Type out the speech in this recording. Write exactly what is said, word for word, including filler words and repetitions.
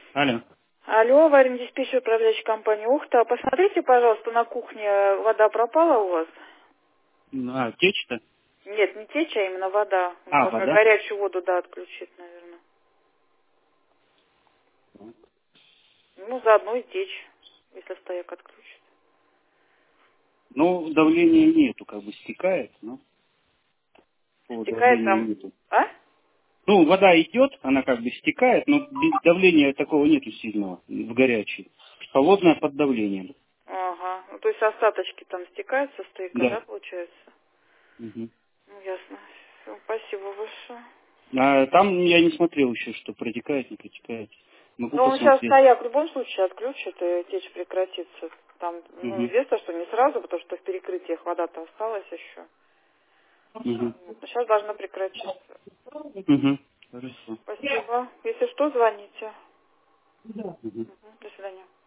Алло. Алло, аварийный диспетчер, управляющая компания Ухта. Посмотрите, пожалуйста, на кухне вода пропала у вас? А, течь-то? Нет, не течь, а именно вода. А, Можно вода? горячую воду, да, отключить, наверное. Ну, заодно и течь, если стояк отключит. Ну, давления нету, как бы стекает, но по Стекает давления там... нету. А? Ну, вода идет, она как бы стекает, но без давления такого нету сильного в горячей. Холодная под давлением. Ага. Ну, то есть остаточки там стекают со стояка, да, Да. получается? Мгм. Ну, ясно. Все, спасибо большое. А там я не смотрел еще, что протекает, не протекает. Могу Ну, он сейчас посмотреть. стояк в любом случае отключит, и течь прекратится. Там, ну, Угу. известно, что не сразу, потому что в перекрытиях вода-то осталась еще. Угу. Вот. Но сейчас должна прекратиться. Угу. Хорошо. Спасибо. Если что, звоните. Угу. Мгм. До свидания.